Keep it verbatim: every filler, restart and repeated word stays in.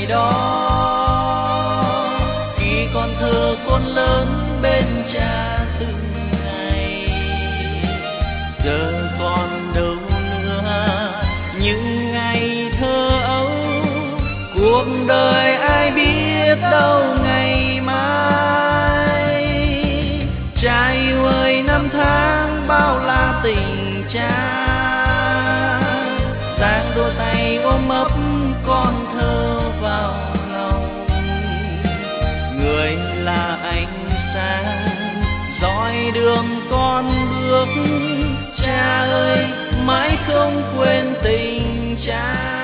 đó. Khi còn thơ con lớn bên cha từng ngày, giờ còn đâu nữa những ngày thơ ấu. Cuộc đời ai biết đâu ngày mai. Cha yêu ơi, năm tháng bao la tình cha, giang đôi tay ôm ấp con thơ vào lòng. Người là ánh sáng dõi đường con bước, cha ơi mãi không quên tình cha.